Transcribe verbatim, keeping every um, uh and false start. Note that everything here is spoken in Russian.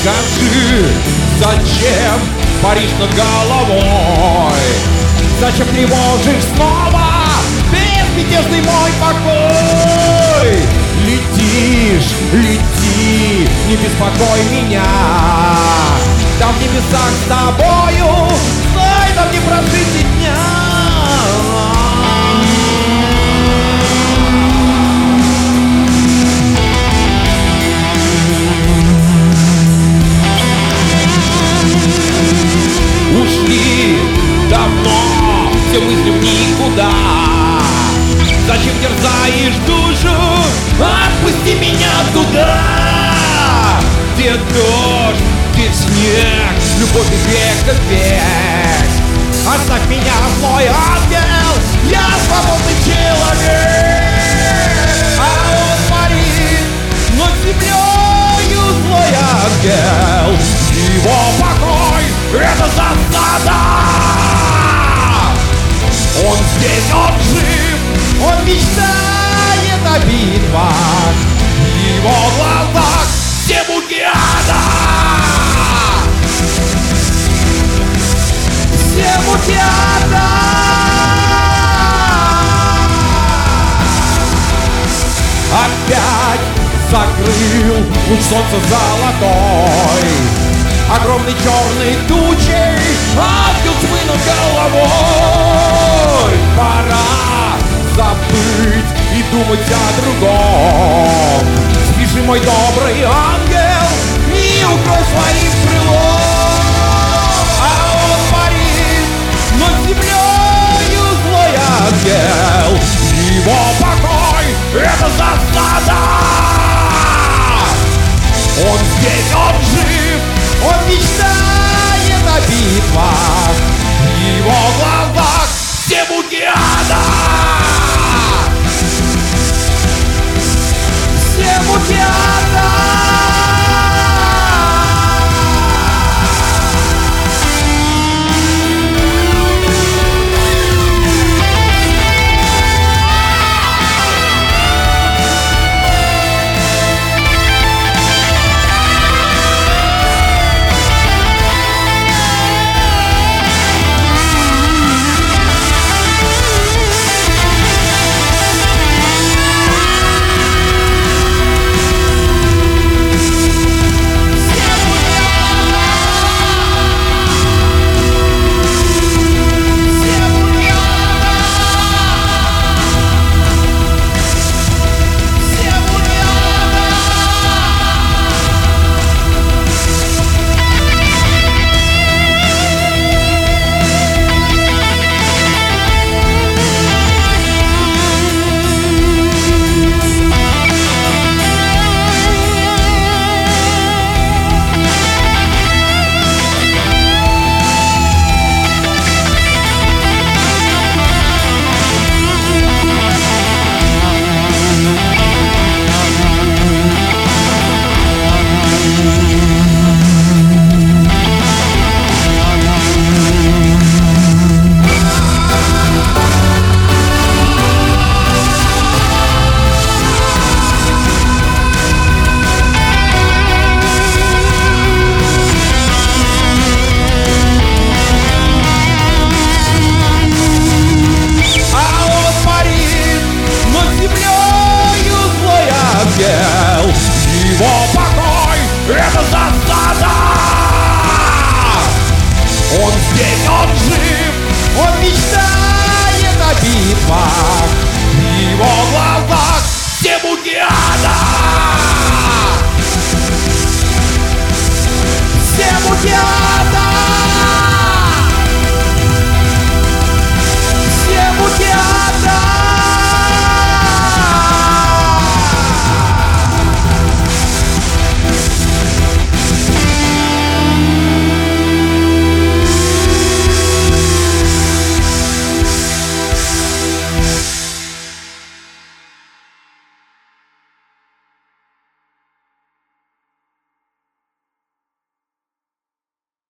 Скажи, зачем паришь над головой? Зачем тревожишь снова безмятежный мой покой? Летишь, лети, не беспокой меня. Там в небесах с тобою, знай, там не прожить и дня. Ушли давно все мысли в никуда. Зачем терзаешь душу? Отпусти меня туда, где дождь, где снег, любовь из века в век. Оставь меня, злой ангел, я свободный человек. А он парит над землею, злой ангел. Его покой — это засада. Он здесь, он жив, он мечтает о битвах. В его глазах все муки ада. Все муки ада. Опять закрыл луч солнца золотой, огромной черной тучей ангел тьмы над головой. Пора забыть и думать о другом. Спи же, мой добрый ангел, и укрой своим крылом. А он парит над землею, злой ангел. Его покой — это засада. Он здесь, он жив, он мечтает о битвах. В его глазах все муки ада. Все муки ада. Его покой — это засада. Он здесь, он жив, он мечтает о битвах. В его глазах все муки ада. Все муки ада.